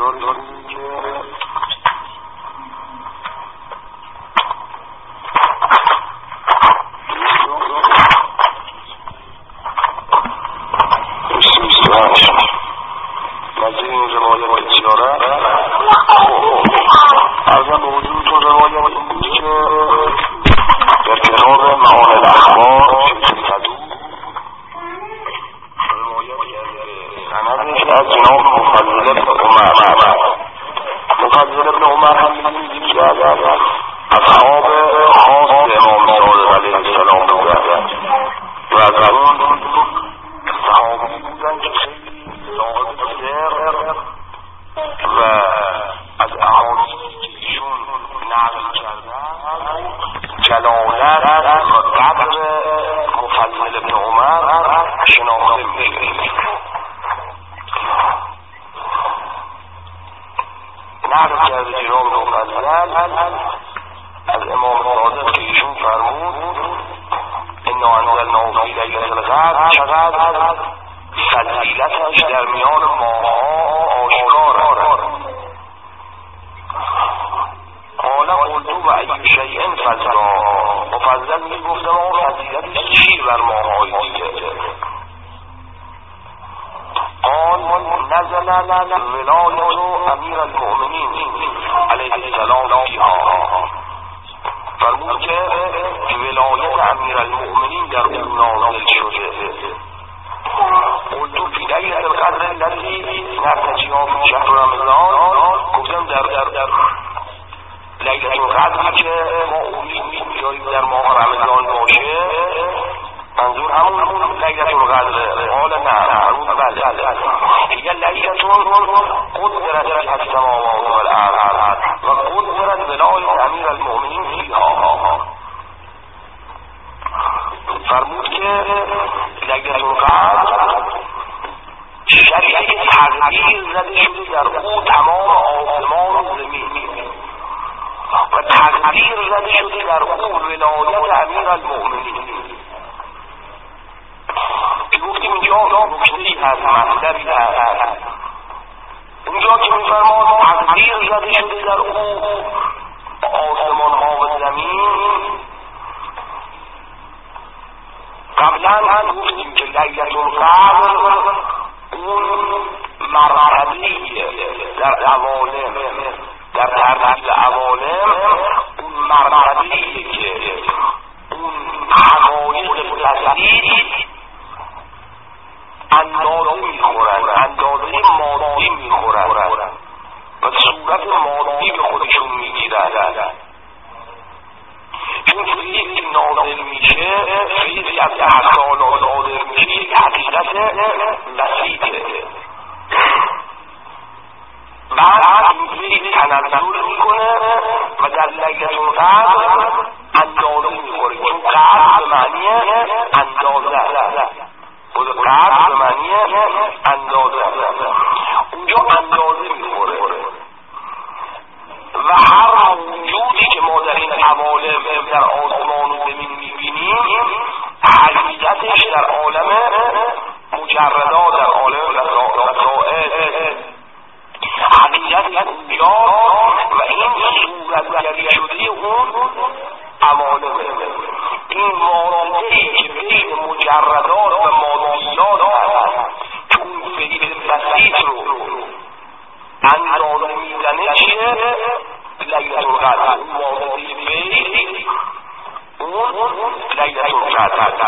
داریم که مزید این روایت اشاره ارزم به حضورتون روایت این بود که در کتاب معانی الاخبار سندش از جناب مفضل بن عمر هم می‌بینیم که از اصحاب خاص امام صادق علیه السلام بودند و از اون صحابی بودند که خیلی صاحب سر و از احادیثی که ایشون نقل کردند جلالت و قدر مفضل بن عمر شناخته می‌شد. نقل کرده جناب مفضل از امام صادق که ایشون فرمود انا انزلناه فی لیلة القدر چقدر فضیلتش در میان ماه‌ها آشکار است. قال قلت و ای شیء فضلا مفضل میگفتم آقا فضیلتش چی بر ماه‌های دیگه؟ قال نزل ولایت امیر المؤمنین علیه السلام فیها فرمود که ولایت امیر المؤمنین در اون نازل شده. قلت فی لیلة القدر التي نرتجیها فی شهر رمضان گفتم در لیلة القدری که ما امید می‌داریم در ماه رمضان باشه منظور همون لیلة القدر. قال نه فرمود بله هي لیلة قدرت فیها السماوات والارض و قدرت ولایت امیر المؤمنین فیها. فرمود که لیلة القدر شریعه تغییر زده شده در او تمام آسمان و زمین و تغییر زده شده در او ولایت امیر المؤمنین. گفتیم اینجا نکته‌ای هست مطلبی هست اونجا که می‌فرماد تغییر زده شده در او آسمان‌ها و زمین. قبلا هم گفتیم که لیلة القدر اون مرحله‌ایه در عوالم در ترتیب عوالم اون مرحله‌ایه که اون حقایق تثبیت اندازه میخورن اندازه مادی میخورن و صورت مادی به خودشون میگیرن. چون فیضی که نازل میشه فیضی از احسانات صادر میشه یک حقیقت بسیطه. بعد این فیض تنزل میکنه و در لیلة القدر اندازه میخوره. چون قدر به معنی اندازه خود قدر به معنی اندازه اونجا اندازه میخوره و هر وجودی که ما در این عوالم در آسمان و زمین میبینیم حقیقتش در عالم مجردات در عالم رسائل حقیقت اونجا و این صورتگری شده اون عوالم این مارانه‌ای که بین مجردات و مادیات هست که اون فیض بسیط رو اندازه میزنه چیه؟ لیلة القدر. اون مادی فیض اون لیلة القدر.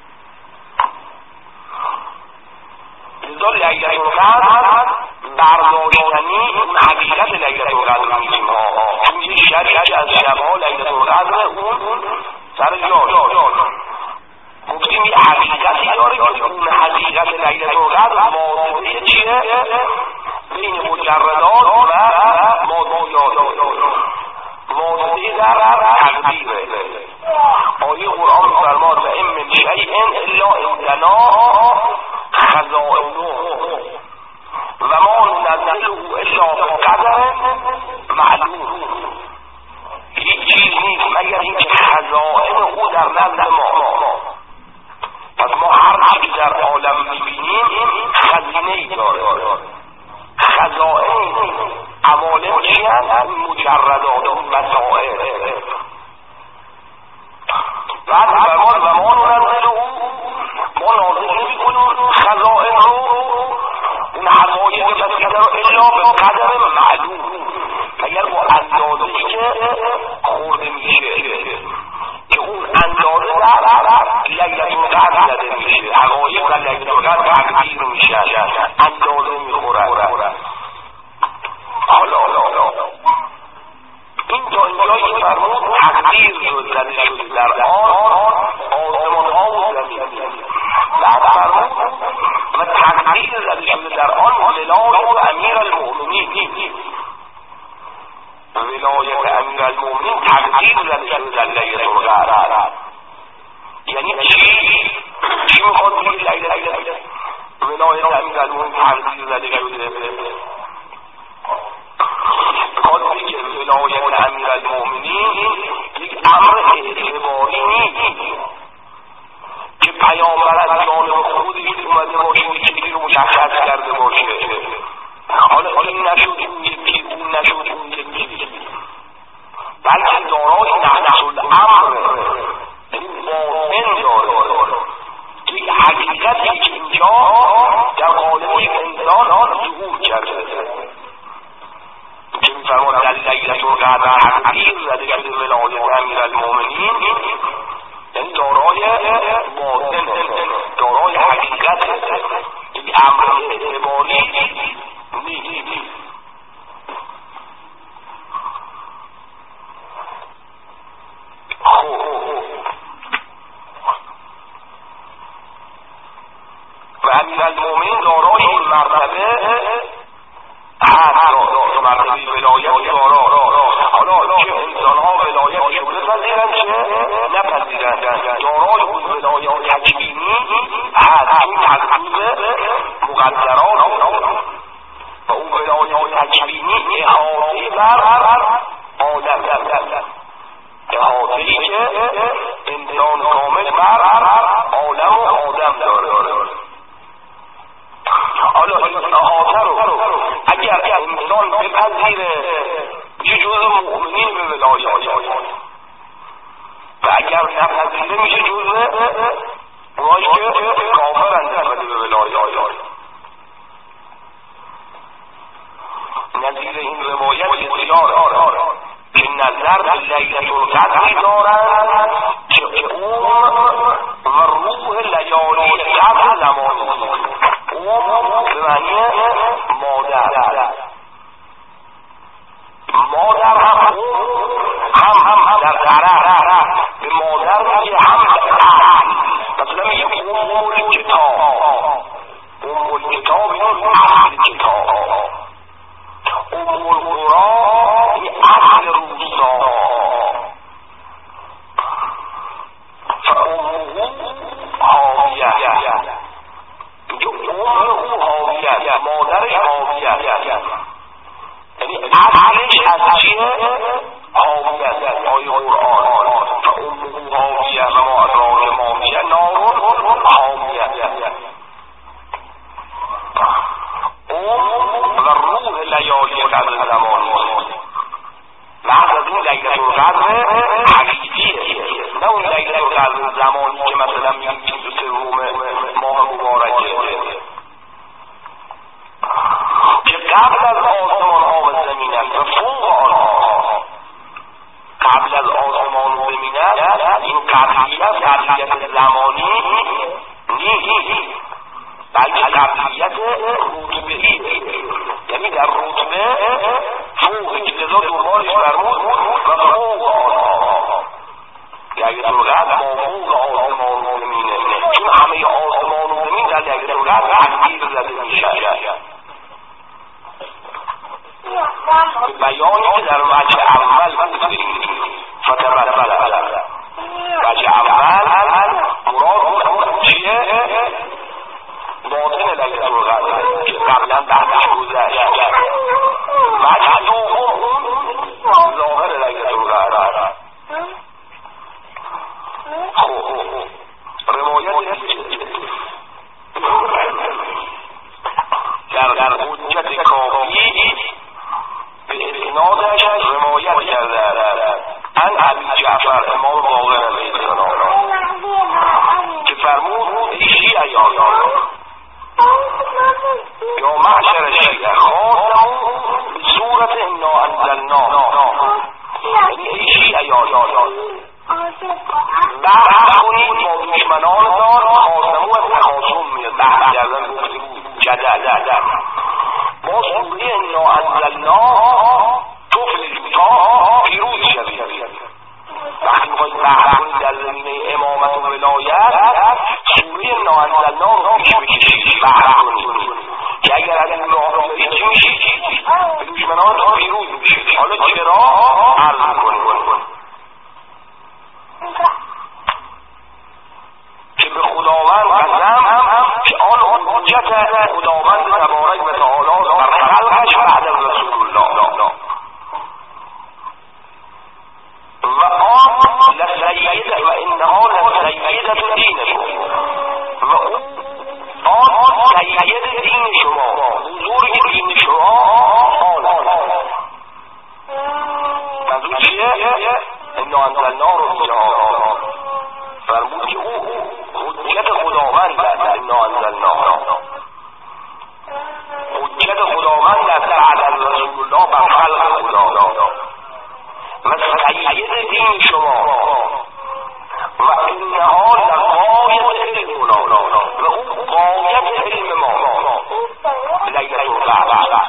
لذا لیلة القدر برداشتنی اون حقیقت لیلة القدر میگیم چون یک شبی از شبها لیلة القدر اون سر جاش گفتیم یه حقیقتی داره که اون حقیقت لیلة القدر واسطه چیه؟ بین مجردات و مادیات واسطه در تقدیره. آیه قرآن فرماد و ان من شیء الا عندنا خزائنه و ما ننزله الا بقدر معلوم. هیچ چیز نیست مگر اینکه خزائن او در نزد ما. پس ما هر چیزی در عالم میبینیم خزینه‌ای داره. خزائن مجردات و مسائل. بعد فرمان و ما ننزل ما نازل نمی‌کنیم خزائن رو، اون حقایق بسیطه رو الا به قدر معلوم، مگر با اندازه‌ای که خورده میشه که اون اندازه در لیلة القدر زده میشه، حقایق در لیلة القدر تقدیر میشه، اندازه میخورد. حالا این تا اینجایی که فرمود تقدیر زده شده در آن آسمان ها و زمین. بعد فرمود و تقدیر زده شده در آن ولایت امیر المؤمنین، ولایت امیر المؤمنین تقدیر زده شده در لیلة القدر. یعنی چی میخواد بگه لیلة ولایت امیر المؤمنین تقدیر زده شده؟ میخواد بگه ولایت امیر المؤمنین یک امر اعتباری نیست که پیامبر از جانب خودش اومده باشه و چیزی رو مشخص کرده باشه، حالا این نشد اون یکی، اون نشد اون یکی، بلکه دارای نحس الامر، این باطن داره، یک حقیقتی که اینجا در قالب یک انسان ظهور کرده که میفرماد در لیلة القدر تقدیر زده شده ولایت امیر المؤمنین، یعنی دارای باطن، دارای حقیقت، یک امر اعتباری نیست. و امیر المؤمنین دارای این مرتبه مرتبه ولایت دارا. حالا چه انسان ها ولایت رو بپذیرن چه نپذیرن، دارای اون ولایت تکوینی هست، این تقدیر مقدرات و اون ولایت تکوینی احاطه بر آدم، احاطه‌ای که انسان کامل بر عالم و آدم داره. حالا این احاطه رو اگر انسان بپذیره میشه جزء مؤمنین به ولایت، و اگر نپذیره میشه جزء اونایی که کافرن نسبت به ولایت. نظیر این روایت بسیار که نظر به لیلة القدر دارند که اون و روح لیالی القدر زمانی، اون به معنی مادر هم در قرار به مادر میگه، هم مثلا میگه ام الکتاب این اصل کتاب، ام القرآن این اصل روستا، فامه حاویه، میگه امه حاویه، مادرش حاویه، یعنی اصلش از چیه؟ حاویه، آیه قرآن، فامه حاویه و ما ادراک ما هی نار حامیه. و روح لیالی قدر زمانی، محض از این لیلة القدر حقیقیه، نه اون لیلة القدر زمانی که مثلا میگیم 23 ماه مبارکه که قبل از آسمان ها و زمین است و فوق آنها، قبل از آسمان و زمین است. این قبلیت زمانی نیست، بلکه قبلیت رتبه‌ای، یعنی در رتبه فوق که لذا دوبارش فرمود و فوق آنها، لیلة القدر ما فوق آسمان و زمینه، چون همه آسمان و زمین در لیلة القدر تقدیر زده میشه. بیانی که در وجه اول بودیم فتبدل، وجه اول مراد چیه؟ باطن لیلة القدر که قبلا تحتش گذشت. وجه دوم ظاهر لیلة القدر. روایت در حجت کافی به اسنادش روایت الله طفل جوتا پیروز شوید. وقتی میخواید بحث کنید در زمینه امامت و ولایت سوره ناانزلنا رو پیش بکشید، بحث کنید که اگر از این راه رو برید چی میشید؟ به دشمنانتون پیروز میشید. حالا چرا؟ عرض کنید که به خداوند قسم که آن حجت خداوند تبارک و تعالی بر خلقش بعد از رسول الله و آن لسیده و انها لسیده دینکم و آن سید دین شما، بزرگ دین شما آن منظور چیه؟ انا انزلنا رو فرمود که او حجت خداوند است. انا انزلنا حجت خداوند است بعد از رسول الله بر خلق خدا و سید دین شما و انها لغایت علم و او غایت علم ما لیلة القدر.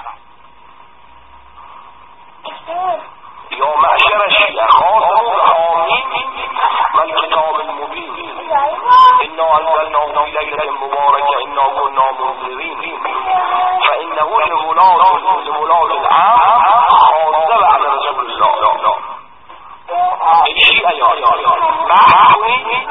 یا معشر الشیعة خاطبوا الحامین والکتاب المبین انا انزلناه فی لیلة مبارکة انا كنا منذرین فانه لولاة العام خاصة بعد رسول الله. الشیعة بحث کنید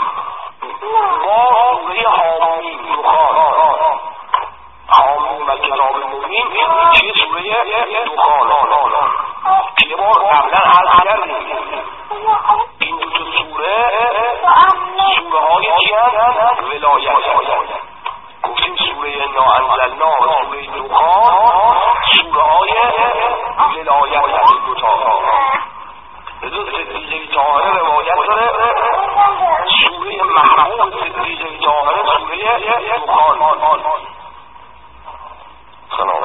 با سوره حامین دخان. حامین والکتاب المبین چیه؟ سوره دخان که یه بار قبلا عرض کردیم این دو سوره های چی هست؟ ولایت. گفتیم سوره ناانزلنا و سوره دخان سوره های ولایت هست. دو تا صدیقه طاهره روایت داره، سوره محمود صدیقه طاهره سوره دخان. سلام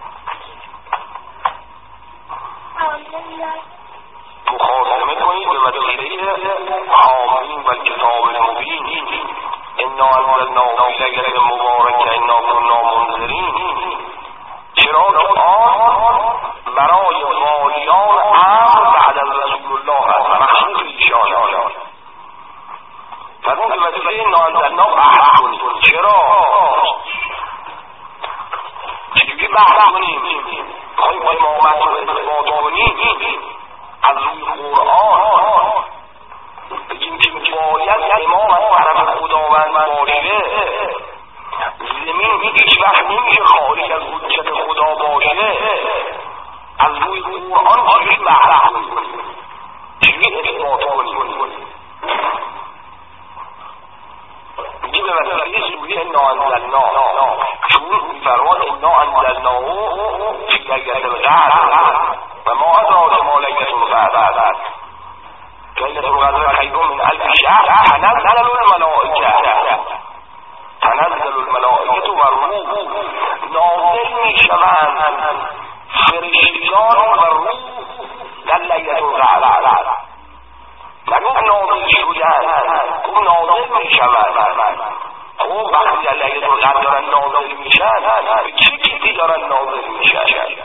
مخاصمه کنید به وسیله حامین والکتاب المبین انا انزلناه فی لیلة مبارکة انا كنا منذرین. چرا که آن برای والیان امر بعد از رسول الله است، مخصوص ایشان. فرمود به وسیله انا انزلناه بحث کنید. چرا؟ چجوری بحث کنیم؟ خواهیم امامت رو اثبات کنیم از روی قرآن بگیم که باید امام از طرف خداوند باشه. زمین هیچ وقت نمیشه خارج از حجت خدا باشه. از روی قرآن چجوری بحث کنیم؟ چجوری اثبات کنیم؟ میگه به وسیله سوره انا انزلناه، چون فرمان انا انزلناه فی لیلة القدر و ما ادراک ما لیلة القدر لیلة القدر خیر من الف شهر تنزل الملائکة و الروح نازل میشوند فرشتگان و روح در لیلة القدر. نگفت نازل شدن، گفت نازل میشوند. خب وقتی در لیلة القدر دارن نازل میشن به چه چیزی دارن نازل میشن؟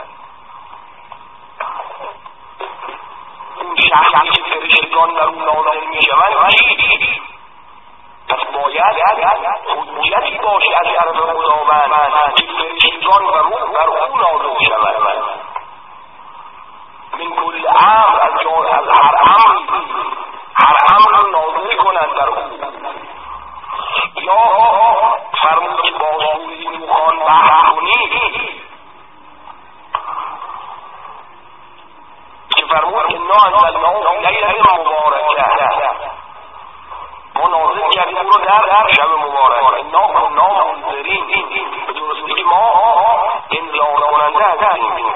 اون شخصی که فرشتگان در اون نازل میشوند چی؟ پس باید حجتی باشه از طرف خداوند که فرشتگان و روح بر او نازل شوند. من کل امر از هر امر نازل کنند در او. یا فرمود که با سوره دخان بحث کنید که فرمود که انا انزلناه فی لیلة مبارکة ما نازل کردیم او رو در شب مبارک. انا کنا منذرین به درستی که ما انذار کننده هستیم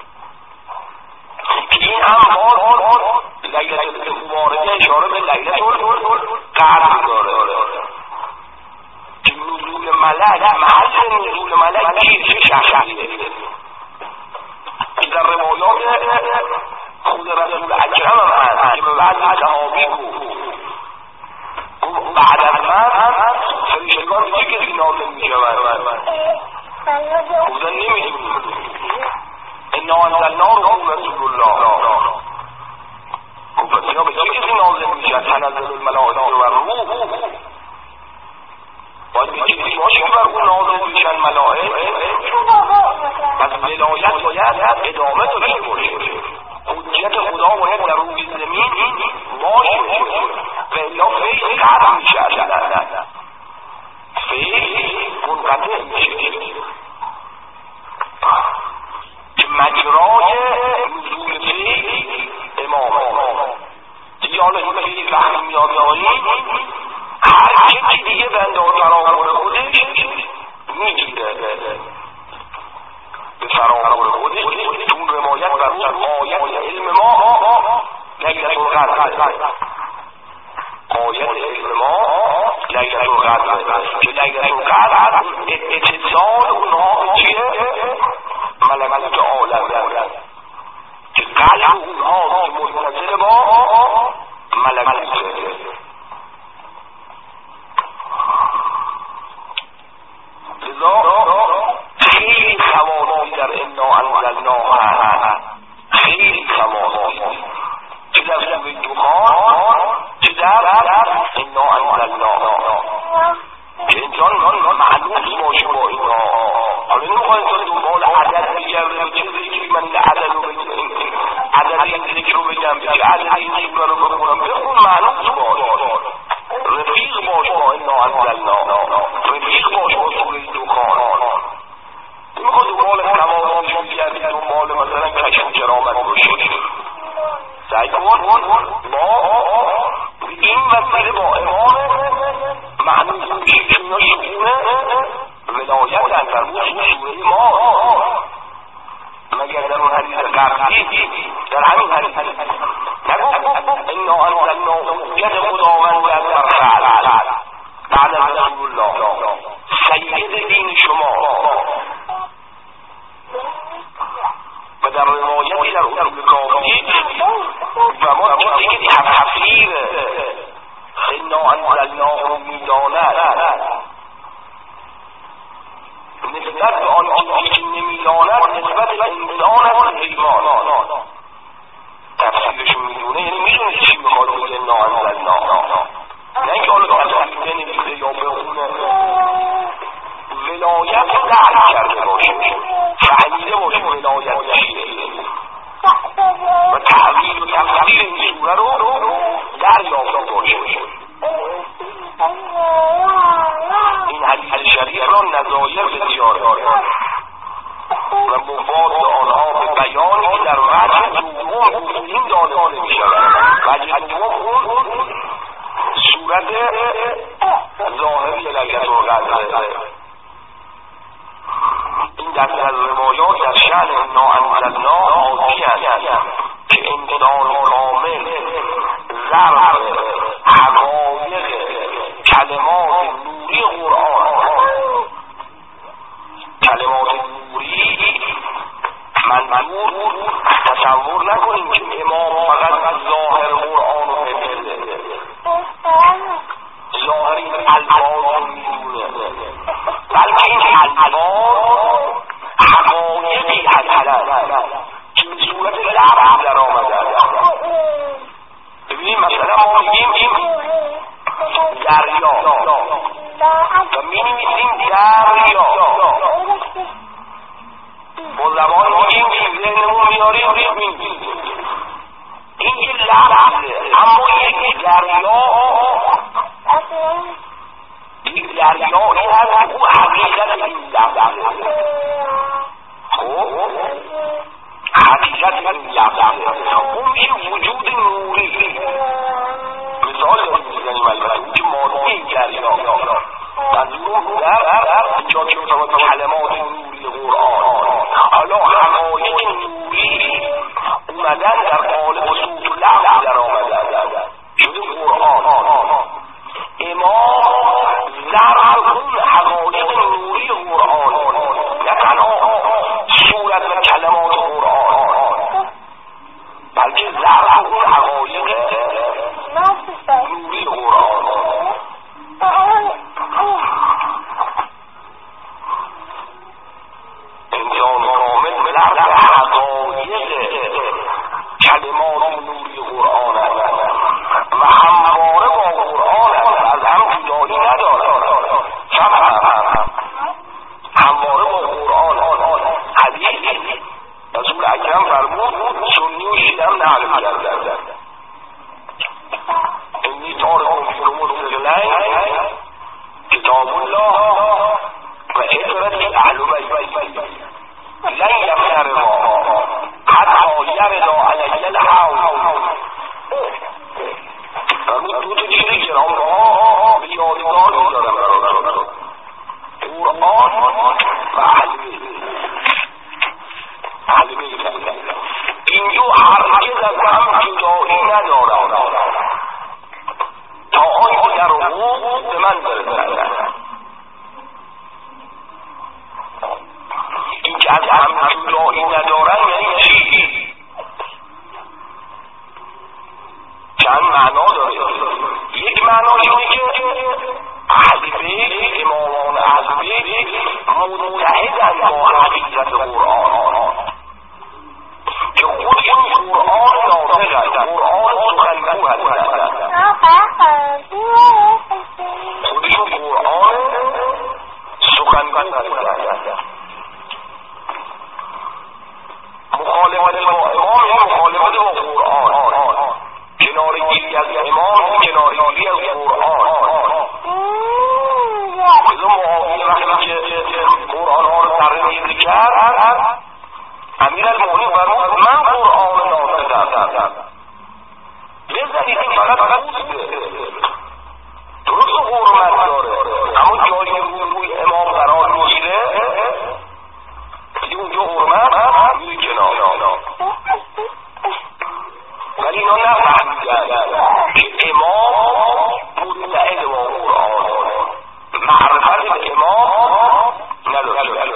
که این هم باز لیلة مبارکه اشاره به لیلة القدر داره که نزول ملک، محل نزول ملک چه شخصیه که در روایات خود رسول اکرم هم هست که به بعد صحابی گفت بعد از من فرشتگان چه کسی نازل میشوند؟ گفتن نمیدونیم. انا انزلنا رو رسول الله. خب اینا به چه کسی نازل میشه؟ تنزل الملائکه و روح باید به چیزی باشه که بر اون نازل میشن ملائکه. پس ولایت باید ادامه داشته باشه، حجت خدا باید در روی زمین باشه و الا فیض قطع میشه، فیض منقطع میشه که مجرای نزول فیض امامه دیگه. حالا این فیض وقتی میاد داریم هر چی دیگه بنده و فراغور خودش میگیره به فراغور خودش. چون روایت بر اون آیت علم ما لیلة القدر، آیت علم ما لیلة القدر که لیلة القدر اتصال اونها چیه؟ ملکوت عالم که قلب اونها متصل با ملکوت. خیلی خواصی در انا انزلناه هست، خیلی خواصی چه در سوره دخان چه در انا انزلناه که انسان معلوم باشه با اینا. حالا نمیخواه انسان دنبال عدد بگرده چه ذکری من عدد رو بگم، عدد این ذکر رو بگم، چه عدد این ذکر رو بخونم، بخون معلوم باش، رفیق باش با انا انزلناه، رفیق باش با سوره دخان. نمیخواد دنبال خواصی بگردی، دنبال مثلا کشف و کرامت باشه. سعی کن با این وسیله با امام معنی میشه که اینا شکونه ولایت در سوره ما. مگر در اون حدیث قبلی در همین حدیث نگفت انا انزلناه حجت خداوند در خلق بعد از رسول الله سید دین شما. و در روایتی در اصول کافی و ما چیزی که تفسیر انا انزلناه رو میداند نسبت به آن چیزی که نمیداند نسبت به انسان است حیوان. تفسیرش میدونه یعنی میدونه چی میخواد بگه انا انزلناه، نه اینکه حالا تفسیر بنویسه یا بخونه. ولایت درک کرده باشه، فهمیده باشه ولایت چیه و تعبیر و تفسیر این سوره رو دریافته باشه. این حدیث شریف را نظایر بسیار داره و مفاد آنها به بیانی که در وجه دوم این دانسته می شود. وجه دوم اون صورت ظاهری لیلة القدر. این دست از روایات در شأن انا انزلناه آتی است که انسان کامل ظرف حقایق کلمات نوری قرآن، کلمات نوری منظور تصور نکنیم که امام فقط ظاهر قرآن رو بفهمه، ظاهر این الفاظ رو میدونه، بلکه این الفاظ حقایقی هستند که به صورت لفظ در آمده. ببینیم مثلا ما میگیم این دریا و می‌نویسیم دریا، با زبان میگیم که ذهنمون میاریم می‌نویسیم. این یه لفظه، اما یک دریا دریایی هست او حقیقت این لفظه. خب حقیقت این لفظه اون میشه وجود نوری. مثال داریم میزنیم البته که ماده این دریا منظور در جا که کلمات نوری قرآن. حالا حقایق نوری اومدن در قالب صوت و لفظ در آمدن شده قرآن. امام ظرف اون حقایق نوری قرآن، نه تنها صورت و کلمات قرآن، بلکه ظرف اون حقایق نوری قرآن. انسان کامل ظرف فرمود سنی و شیعه هم نقل کردن اینی تارکم فیکم الثقلین کتاب الله و عترت اهل بیت لن یفترقا حتی یردا علی الحوض. همین دو تا چیزی جناب ها به یادگار می‌دارم قرآن و اهل بیت. این دو هرگز از هم جدایی ندارند تا آنکه در حقوق به من برسند. این که از هم جدایی ندارند یعنی چی؟ چند معنا داره. یک معناش اینه که اهل بیت، امامان اهل بیت متحدن با حقیقت قرآن که خودشون قرآن ناطقن، قرآن سخنگو هستن، خودشون قرآن سخنگو هستن. مخالفت با امام یعنی مخالفت با قرآن، کنارگیری از امام کنارگیری از قرآن. بذار معاویه وقتی که قرآن ها رو ترمیم کرد امیرالمؤمنین فرمود من قرآن ناطقم. بزنید این فقط پوسته، درست حرمت داره اما جایی روی امام قرار میگیره دیگه اونجا حرمت میره کنار. ولی اینا نفهمیدن که امام متحد با قرآن، معرفت به امام نداشته،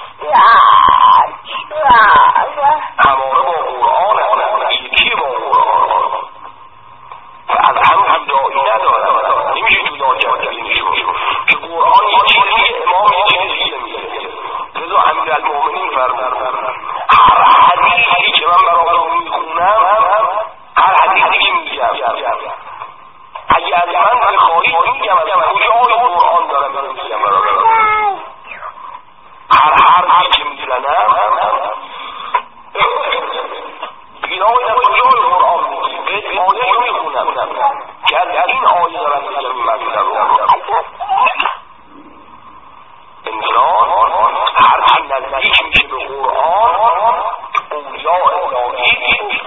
هماره با قرآن، یکی با قرآن و از هم جدایی ندارن. نمیشه جدا کردنشون که قرآن یه چیزی، امام یه چیزی میگه. لذا امیرالمؤمنین فرمود هر حدیثی که من براتون میخونم، هر حدیثی که میگم اگه از من بخواهید میگم از کجای قرآن دارم میگم براتون. هر حرفی که میزنم بگید آقای در کجای قرآن میگید آیه رو میخونم که از این آیه دارم میگم این مطلب رو. انسان هرچی نزدیک میشه به قرآن اولیاء الهی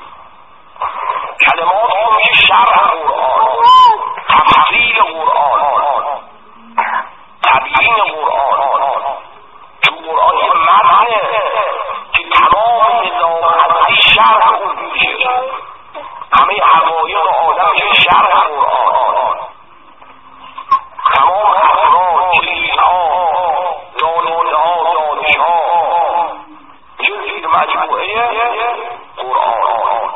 کلمات رو میشه شرح قرآن، تفسیر قرآن، تبیین قرآن. تو قرآن یه متنه که تمام نظام هستی شرح اون میشه، همه حقایق آدم میشه شرح قرآن. تمام افراد، چیزها، دانشها، میشه زیر مجموعه قرآن.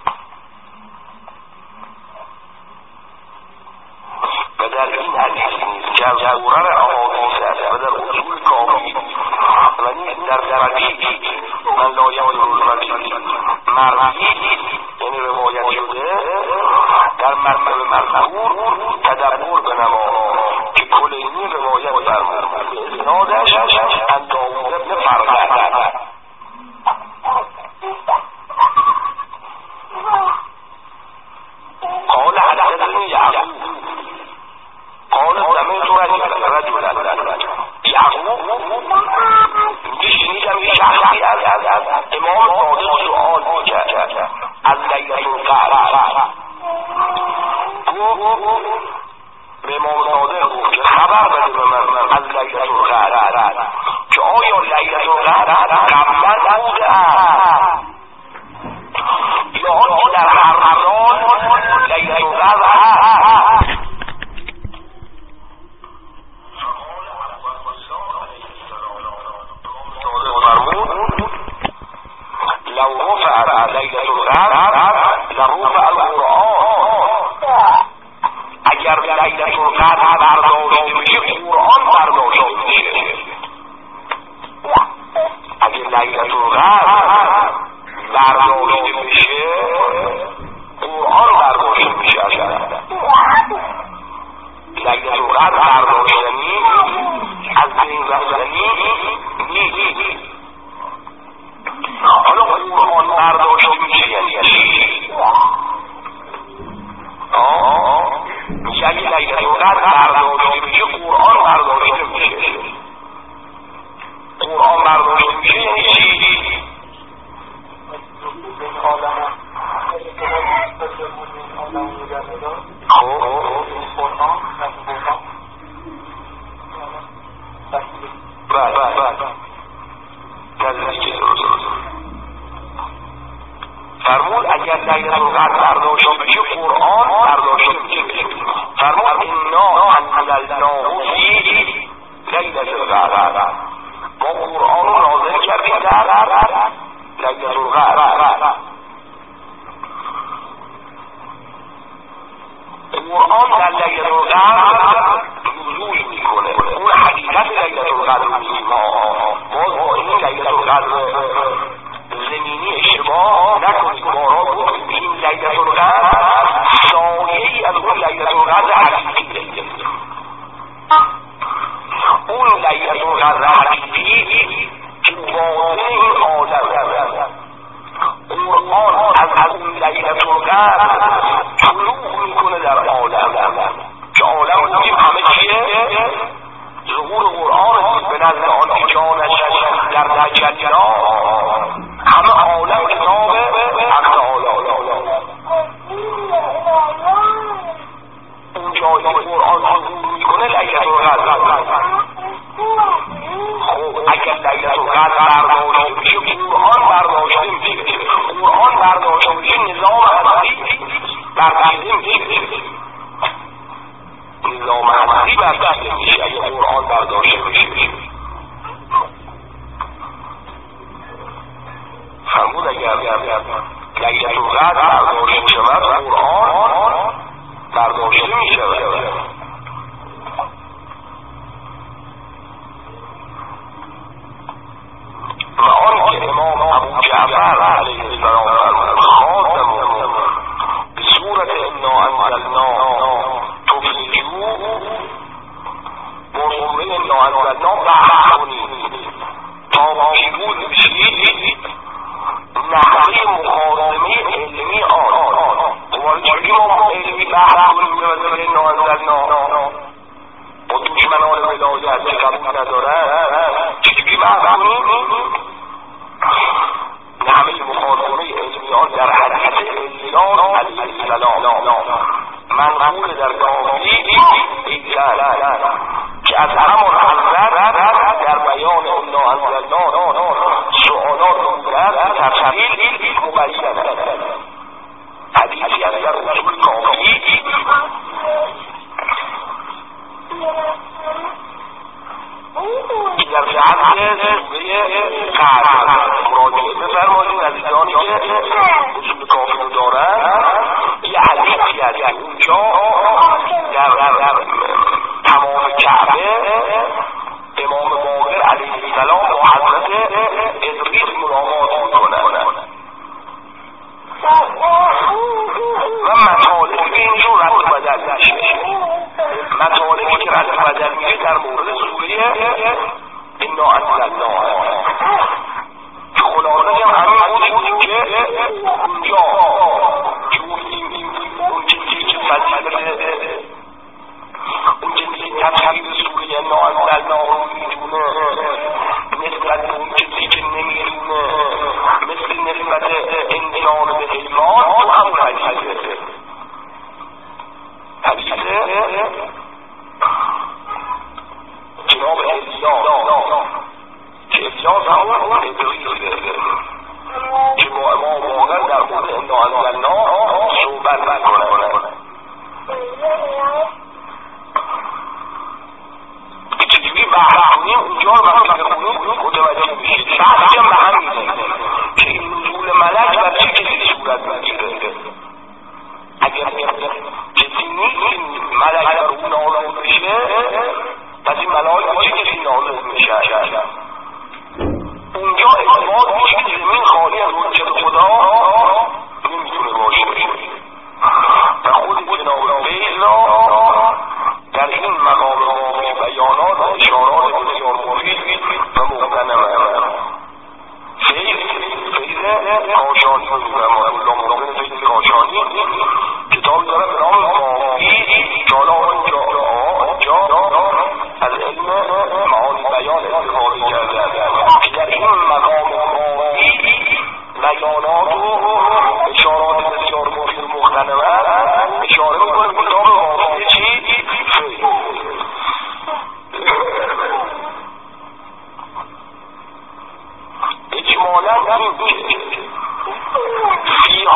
و در این حدیث نیست که از قرآن احادیث است و در اصول کافی و نیست در درجه من لا یعلم المرئی مرئی یعنی روایت شده در مرتبه مذکور تدبر بنما که کلینی روایت فرمود اسنادش از داوود بن فرقد. قال حدثني يعقوب قال سمعت رجلا یعقوب میگه شنیدم یه شخصی از امام صادق سؤال میکرد از لیلة القدر. گفت به امام صادق گفت که خبر بده به من از لیلة القدر که آیا لیلة القدر قبلا بوده است یا آنکه در هر سال لیلة القدر هست. لو رفع ليلة القدر لرفع القرآن. اگر لیلة القدر برداشته میشه قرآن برداشته میشه. اگر لیلة القدر برداشته میشه قرآن برداشته میشه. لیلة القدر برداشتنی از بین رفتنی نیست. حالا قرآن فرمود اگر لیلة القدر برداشته بشه قرآن برداشته میشه. فرمود انا انزلناه فی لیلة القدر، ما قرآن رو نازل کردیم در لیلة القدر. قرآن در لیلة القدر نزول میکنه. اون حقیقت لیلة القدر میگیم باز با این لیلة القدر زمینی اشتباه نکنید. بارا بود این لیلة القدر سایه‌ای از اون لیلة القدر حقیقی. اون لیلة القدر حقیقی که باطن این عالم قرآن از اون لیلة القدر طلوع میکنه در عالم که عالم بودیم همه چیه؟ ظهور قرآن به نزد آن جانش در تجلیات همه عالم کتاب حق تعالی. اون جایی قرآن ظهور میکنه لیلة القدر. خب اگر لیلة القدر برداشته بشه قرآن برداشته میشه. قرآن برداشته بشه نظام هستی برداشته میشه. نظام هستی برداشته میشه اگر قرآن برداشته بشه. فرمود اگر لیلة القدر برداشته شود قرآن برداشته میشود. و آن که امام ابو جعفر علیه السلام خاتم به صورت انا انزلنا تفلحوا با صورت انا انزلنا بحث کنید تا پیروز بشید نحوه مخاطمه علمی آن. چجوری ما علمی بحث کنیم به واسطه انا انزلنا با دشمنان ولایت که قبول ندارن چجوری بحث کنیم؟ نحوه مخاطمه علمیان در حرکت الیاس علیه السلام منقول در داوری ایزن که از همان حضرت در بیان انا انزلنا سؤالات بودن تفصیل مبین حدیثی از در اصول کافی در جهت سوره قدر مراجعه بفرمایید عزیزانی که اصول کافی رو دارن. یه حدیثی از اونجا در تمام کعبه امام باقر علیه السلام با حضرت ادریس ملاقات میکنن و مطالبی که اینجور رد بدل میشه. مطالبی که رد بدل میشه در مورد سوره انا انزلنا که خلاصه همین بود که اونجا که اون چیزی که فضیلت اون چیزی که تفسیر سوره انا انزلنا رو میدونه نسبت به اون چیزی که نمیدونه مثل نسبت انسان به حیوان تو همون حدیثه جناب الیاس که الیاس همون ادریسه که با امام باقر در مورد انا انزلنا صحبت میکنه. چجوری بحث کنیم اونجا رو وقتی بخونیم متوجه میشید. بحثی هم به هم میزنیم که این نزول ملک بر چه کسی صورت میگیره. اگر کسی نیست ملک بر اون نازل بشه پس این ملائک چه کسی نازل میشه؟ اونجا اعتماد میشه که زمین خالی از حجت خدا نمیتونه باشه و خود جناب بیض در این مقام واقعی بیانات اشارات بسیار مفید و مغتنمه. فیض کاشانی الله مراقب فیض کاشانی کتاب داره به نام واقعی جالا جا از علم معانی بیان استفاده کرده که در این مقام واقعی بیانات و اشارات بسیار مفید و مغتنمه اشاره میکنه به کتاب واقعی چی؟ اجمالا این فی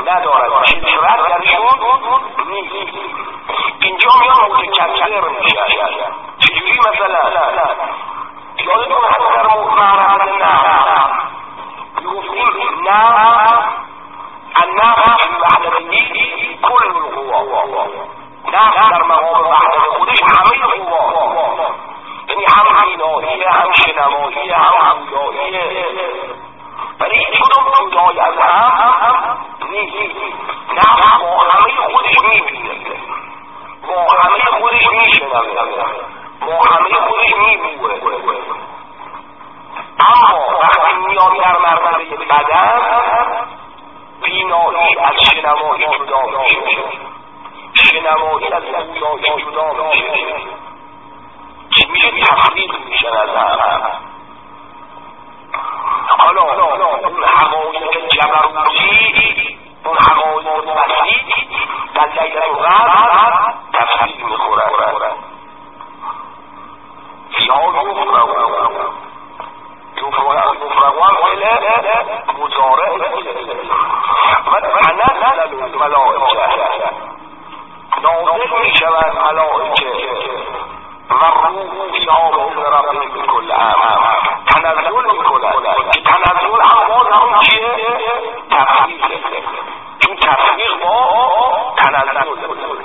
ندارد، کثرت درشون نیست. اینجا میان متکثر میشن. چجوری مثلا یادتون هست در معرفت نه گفتیم نه النفس فی وحدته کل القوا، نفس در مقام وحدت خودش همه قوا، یعنی هم بینایی، هم شنوایی، هم گویایی، ولی هیچ کدوم جدای از هم نیست. نفس با همه خودش میبینه، با همه خودش میشنوه، با همه خودش میبوه. اما وقتی میاد در مرتبه بدن، بینایی از شنوایی جدا میشه، شنوایی از گویایی جدا میشه، که میشه تفریق میشن از هم. حالا اون حقایق جبروتی، اون حقایق بسیط در لیلة القدر تفریق میخورن. فیها یفرقون فعل مضارع و تنزل الملائکه، نازل میشوند ملائکه و روح فیها بإذن ربهم من کل امر، تنزل میکنند که تنزل هم باز هم چیه؟ تفریق، چون تفریق با تنزل.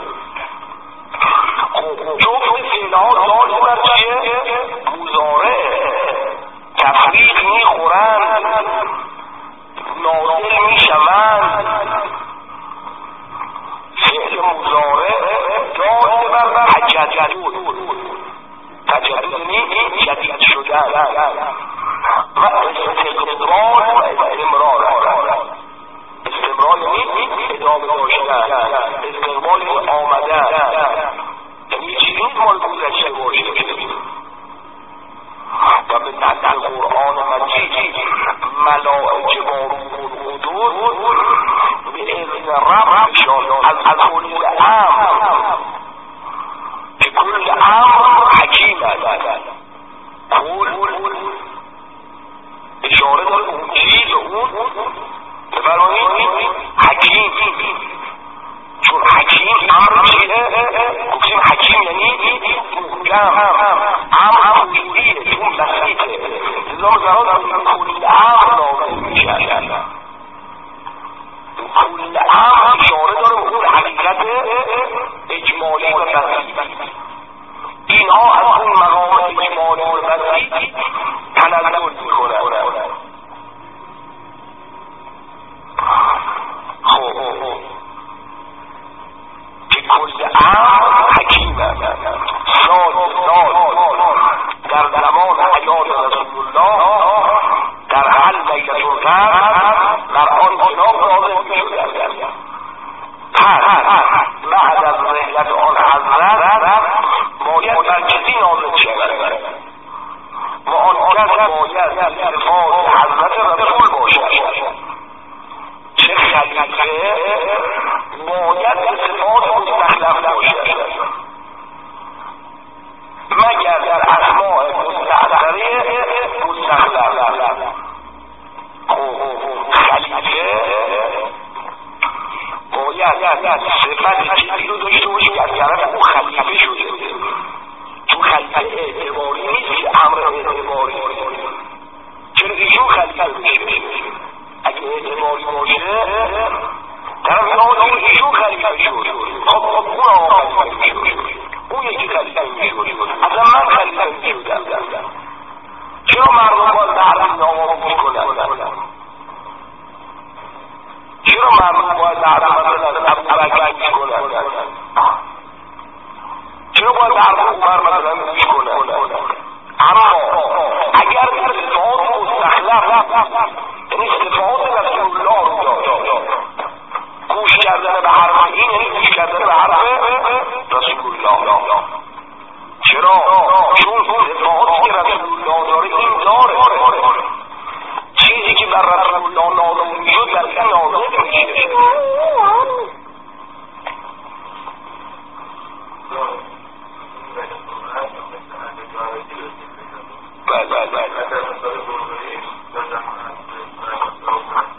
خب جفت فعلها دار بر چیه؟ مضارع، تفریق میخورند، نازل میشوند. فعل مضارع دار بر تجدد، تجدد یعنی جدید شدن و استقرار و استمرار. استمرار یعنی ادامه داشتن، استقبال یعنی آمدن، یعنی چیزی مال گذشته باشه. و به نزد قرآن مجید ملائکه با روح القدس به اذن ربشان از کل امر، که کل امر حکیم است. کل اشاره داره اون چیز اون بفرمایید حکیم، چون حکیم امر چیه؟ گفتیم حکیم یعنی محکم، امر کلیه، چون بسیطه، لذا مزراد کل امر نازل میشن. کل امر اشاره داره اون حقیقت اجمالی و بسیط. اینها از اون مقام اجمالی و بسیط تنزل میکنن. خب که کل امر حکیم در زمان حیات رسول الله در هر لیلة القدر در آن جناب نازل می‌شد. بعد از رحلت آن حضرت باید بر کسی نازل شود و آن کس باید صفات حضرت رسول باشد. چه خلیفه باید به صفات مستخلف باشد، مگر در اسماء مستحضره مستخلف. خلیفه باید صفت چیزی رو داشته باشه که از طرف او خلیفه شده، چون خلیفه اعتباری نیست که امر اعتباری. چرا ایشون خلیفه بشه؟ اگه اعتباری باشه طرف یاد ایشون خلیفه شد، خب اون آقا خلیفه شد، اون یکی خلیفه میشد، اصلا من خلیفه میشدم. چرا مردم باید تعریف نامه میکنن؟ چرا مردم باید تعریف مثلا ابوبکر میکنن؟ چرا باید تعریف عمر مثلا میکنن؟ اما اگر صفات مستخلف، یعنی صفات رسول الله رو داشت، گوش کردن به حرف این یعنی گوش کردن به حرف رسول الله. چرا؟ چون صفاتی که رسول الله داره این داره، چیزی که بر رسول الله نازل میشد در این نازل میشه. بله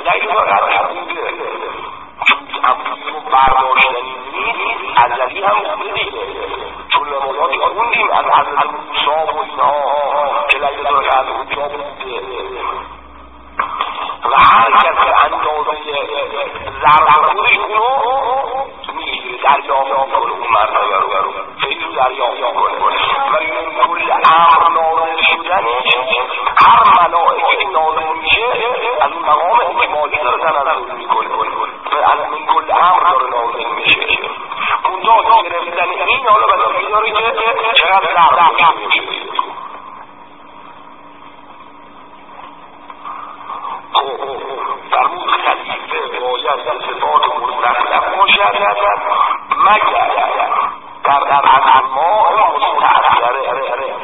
لگه فقط بوده چون ابوی رو برداشتنی نیست ازلی هم بوده دیگه چون نمازاتی خوندیم از حضرت موسی و اینها که لگه فقط اونجا بوده و هر کس به اندازه ضرب خودش اونو میگیره دریافت میکنه اون مرتبه رو خیلی دریافت میکنه و من کل امر نازل شدنش هر ملائکه نازل میشه از اون مقام اجمالی داره تنزل میکنه از من کل امر داره نازل میشه اونجا گرفتن این حالا بسیاری داره که چقدر ضرب میشه فرمود خلیفه باید صفات مستخلف باشد مگر در اسماء مستعصره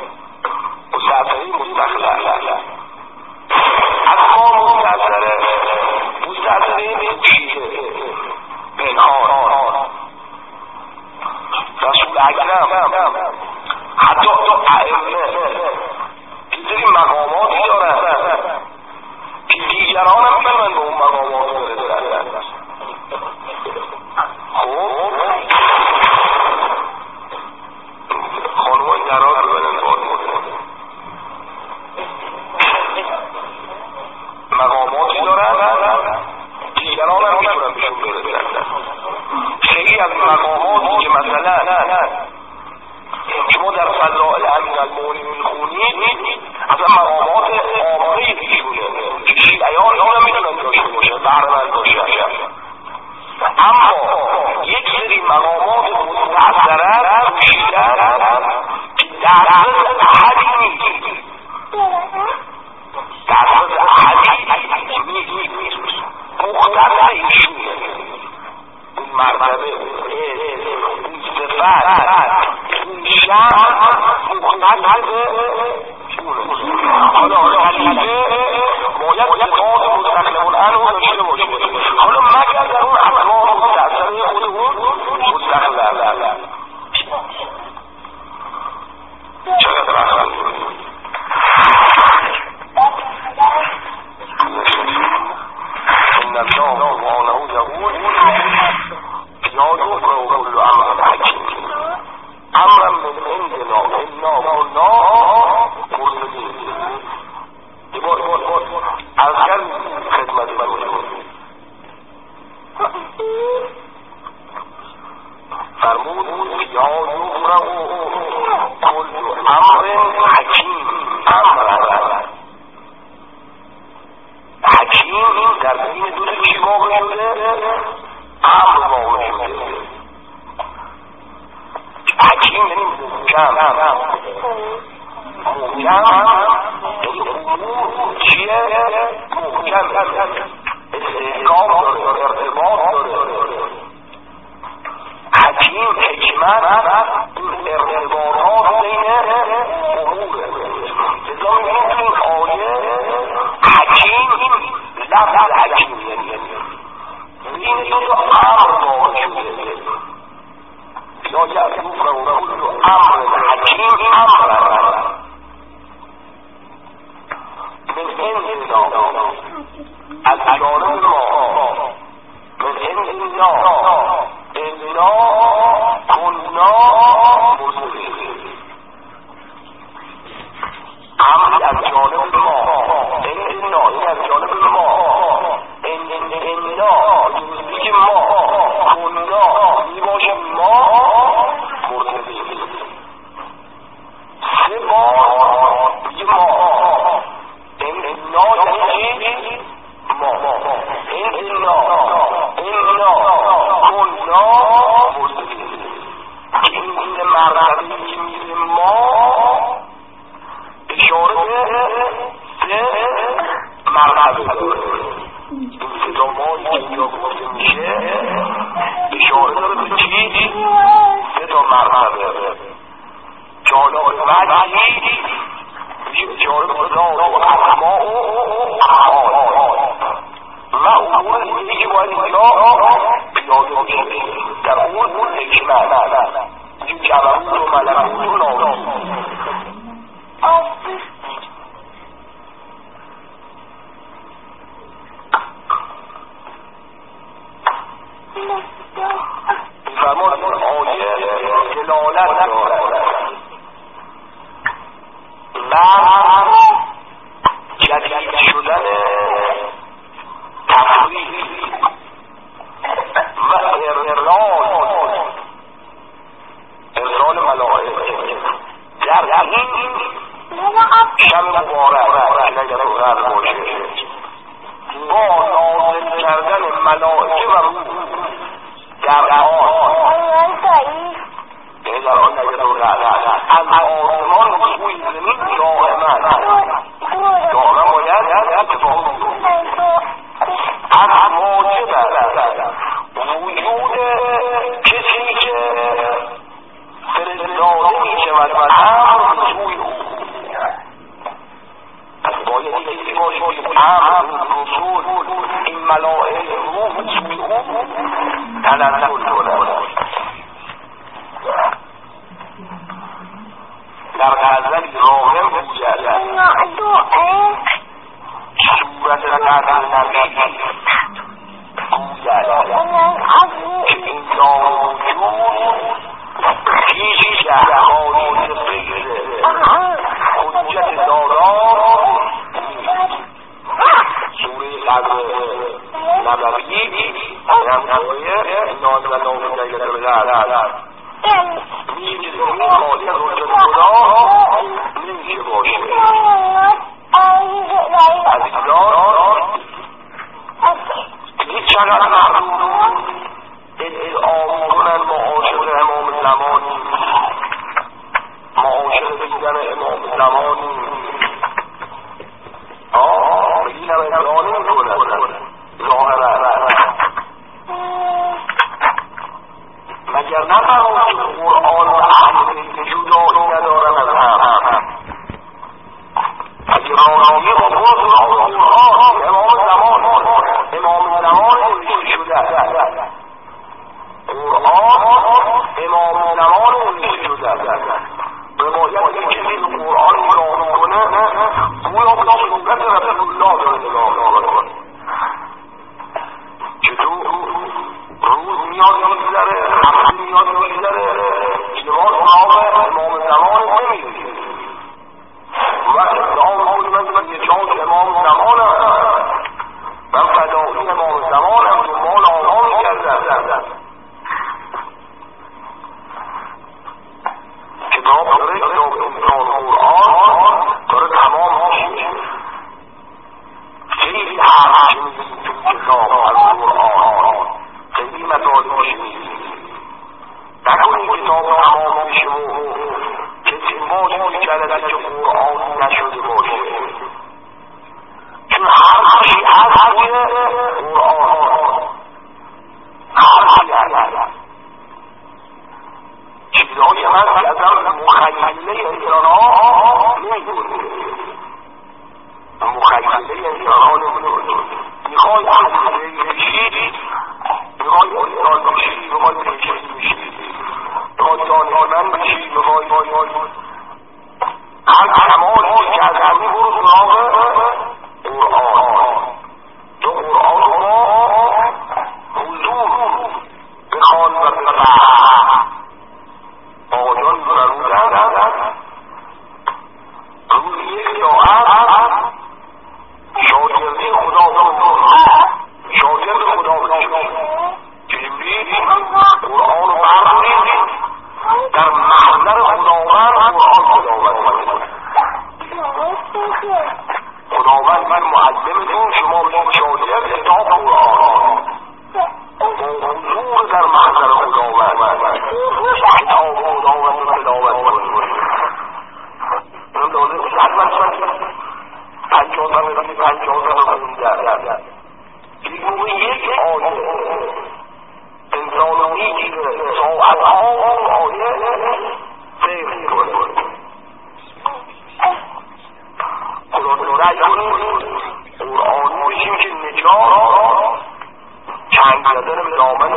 مستخلف اسماء مستعصره پوشیده پنهان رسول اکرم حتی ائمه اینجوری مقاماتی دارن دیگران هم میتونن به اون مقامات برسن خب خانوم این درار رو بدن مقاماتی دارن دیگران هم میتونن بهشون برسن خیلی از مقاماتی که مثلا شما در فضائل امیرالمؤمنین میخونید اصلا مقامات عامه ایشونه که شیعیان هم میتونن داشته باشه بهره‌مند باشه اما یک سری مقامات مستعصره پوشیدن که دسترس احدی نیست دسترس احدی نیست مختص ایشونه اون مرتبه اون صفت اون شأن مختص حالا خلیفه باید صفات مستخلفون عنه داشته باشه حالا مگر در اون اسماء مستعصره خود اون مستخلف چقدر رحمت ان الله سبحانه یقول یا یفرح كل امر حکیم امرا من عندنا انا كنا مرسلین از کل خدمت بکنیم فرمود یا یفرح كل امر حکیم حکیم در بین دو چی واقع شده امر واقع شده حکیم یعنی محکم چیه محکم استحکام داره ارتباط داره حکیم حکمت این ارتباطات بین اموره لذا میگیم این آیه حکیم لفظ حکیم بین دو امر واقع شده یا یفرح كل امر حکیم امر من عندنا از جانب ما من عندنا انا كنا مرسلین امر از جانب ما عندنا این از جانب ما عندنا میگه ما کنا میباشه ما مرسلین سه بار میگه ما عندنا یعنی ما عندنا کنا مرسلین این مرتبه که میگه ما اشاره به مرتبه داره ابتدامایی که اینجا گفته میشه اشاره داره به چی؟ سه تا مرتبه که حالا وجهی میشه اشاره به ذات و اسماء و افعال و امور دیگه که باید اینجا پیاده بشه در اون حکمت این جبروت و ملکوت و ناموس فرمان این آیه دلالت دارد بر جدید شدن تفریح و ارسال ملائکه در این شب مبارک نگر قدر باشه با نازل کردن ملائکه و روح در آن یعنی در آن نگر قدر از آسمان سوی زمین دائما باید اتفاق از واجب وجود کسی که فرستاده می شود و امر سوی او از باید کسی باشد امر رسول این ملائکه روح سوی او تنزل کند در غزل راغب گوید صورت قدر نبی که این وجود پیش جهانی غیره حجت دارا سوره قدر نبوی نمتویه ناز و نوم نگره بگرد میگه زمین خالی حجت خدا نمیشه باشه عزیزان دیگه چقدر محبوب ادعا کنن معاشق امام زمانی معاشق دیدن امام زمانی بگین هم ادعا نمی کنن ظاهره مگر نفرمون که قرآن و اهل جدایی ندارن از هم اگه راهنمایی با قرآن امام زمان نوشته شده قرآن امام زمان نوشته شده به باید این کسی به قرآن نگاه کنه گویا به صورت رسول الله داره نگاه کنه چطور روز میاد میگذره هفته میاد میگذره لباس نام امام زمان نمیگیره وقتی ادعا میکنی من یه چند امام زمانم من فدایی امام زمانم دنبال آنها میگردم کتاب داره کتاب قرآن داره تمام میشه خیلی حرف میزید تو کتاب از قرآن خیلی مطالبش میزید نکنی کتاب تمام میشه و کسی باز میکرده که قرآن نشده باشه چون حرفی حرفی قرآن حرفی چیزهایی هست که ازم مخیله انسانها نمیدونه مخیله انسانها نمیدونه میخوای حدیثی بشید میخوای انسان بشید میخوای پیشید بشید میخوای دانشمند بشید میخوای هر کمالی که از همین برو سراغ قرآن تو قرآن را حضور بخوان و بفهم آقایان فرمودند روز یک ساعت شاگردی خدا شاگرد خدا جبریل قرآن رو بردارید در محضر خداوند خداوند من معلمتون شما بشید شاگرد کتاب قرآن حضور در محضر خداوند کتاب خداوند رو تلاوت کنید اینم لازم میشه حتما 50 سال خونده یک موقع یک آیه انسان رو میگیره ساعتها اون آیه فهم میکنه خدا رأی کنید قرآن باشیم که نجات چنگ زدن به دامن